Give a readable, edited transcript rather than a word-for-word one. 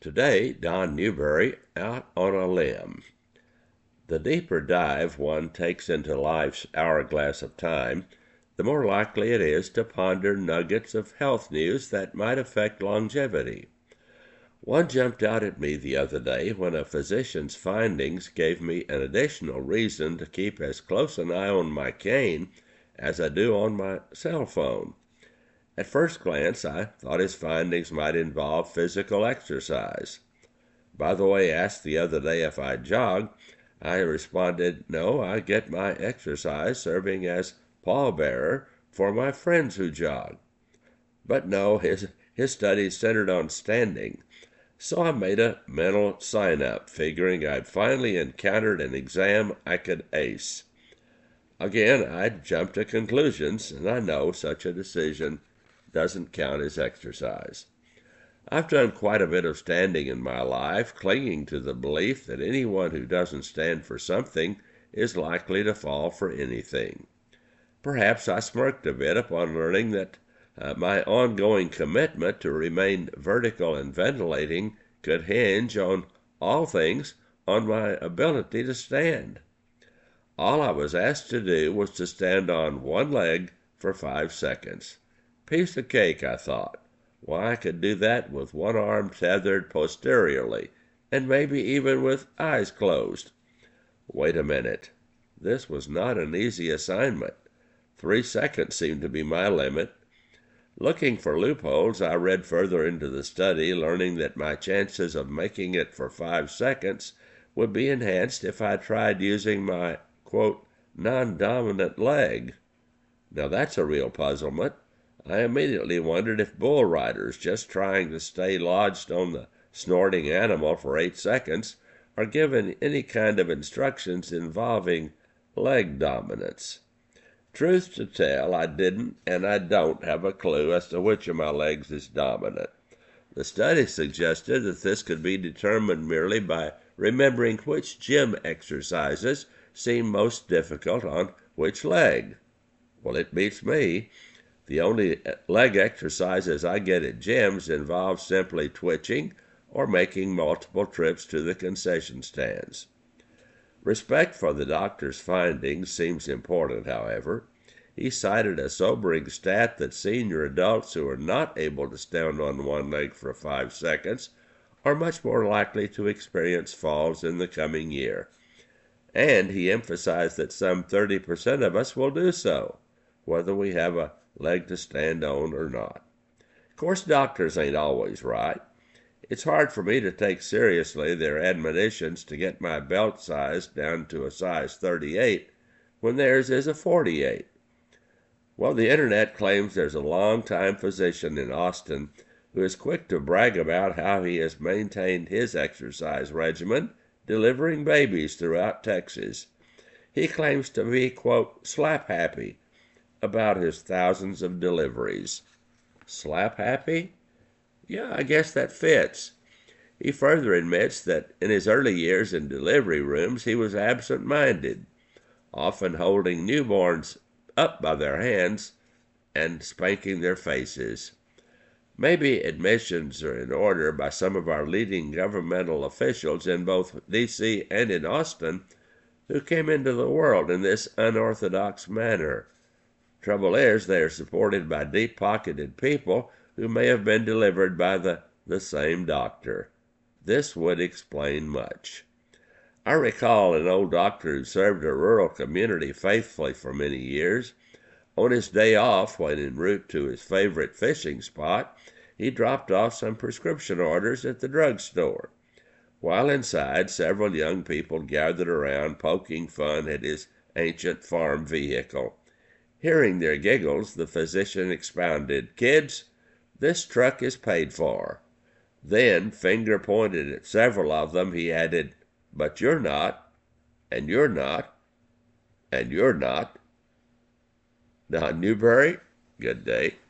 Today, Don Newberry out on a limb. The deeper dive one takes into life's hourglass of time, the more likely it is to ponder nuggets of health news that might affect longevity. One jumped out at me the other day when a physician's findings gave me an additional reason to keep as close an eye on my cane as I do on my cell phone. At first glance, I thought his findings might involve physical exercise. By the way, asked the other day if I jog, I responded, no, I get my exercise serving as pallbearer for my friends who jog. But no, his studies centered on standing. So I made a mental sign-up, figuring I'd finally encountered an exam I could ace. Again, I'd jumped to conclusions, and I know such a decision doesn't count as exercise. I've done quite a bit of standing in my life, clinging to the belief that anyone who doesn't stand for something is likely to fall for anything. Perhaps I smirked a bit upon learning that my ongoing commitment to remain vertical and ventilating could hinge on all things on my ability to stand. All I was asked to do was to stand on one leg for 5 seconds. Piece of cake, I thought. Why, I could do that with one arm tethered posteriorly, and maybe even with eyes closed. Wait a minute. This was not an easy assignment. 3 seconds seemed to be my limit. Looking for loopholes, I read further into the study, learning that my chances of making it for 5 seconds would be enhanced if I tried using my, quote, non-dominant leg. Now that's a real puzzlement. I immediately wondered if bull riders just trying to stay lodged on the snorting animal for 8 seconds are given any kind of instructions involving leg dominance. Truth to tell, I didn't and I don't have a clue as to which of my legs is dominant. The study suggested that this could be determined merely by remembering which gym exercises seem most difficult on which leg. Well, it beats me. The only leg exercises I get at gyms involve simply twitching or making multiple trips to the concession stands. Respect for the doctor's findings seems important, however. He cited a sobering stat that senior adults who are not able to stand on one leg for 5 seconds are much more likely to experience falls in the coming year. And he emphasized that some 30% of us will do so, whether we have a leg to stand on or not. Of course, doctors ain't always right. It's hard for me to take seriously their admonitions to get my belt size down to a size 38 when theirs is a 48. Well, the internet claims there's a long-time physician in Austin who is quick to brag about how he has maintained his exercise regimen, delivering babies throughout Texas. He claims to be, quote, slap happy about his thousands of deliveries. Slap happy? Yeah, I guess that fits. He further admits that in his early years in delivery rooms he was absent-minded, often holding newborns up by their hands and spanking their faces. Maybe admissions are in order by some of our leading governmental officials in both D.C. and in Austin who came into the world in this unorthodox manner. Trouble is, they are supported by deep-pocketed people who may have been delivered by the same doctor. This would explain much. I recall an old doctor who served a rural community faithfully for many years. On his day off, when en route to his favorite fishing spot, he dropped off some prescription orders at the drugstore. While inside, several young people gathered around, poking fun at his ancient farm vehicle. Hearing their giggles, the physician expounded, "Kids, this truck is paid for." Then, finger pointed at several of them, he added, "But you're not, and you're not, and you're not." Don Newberry, good day.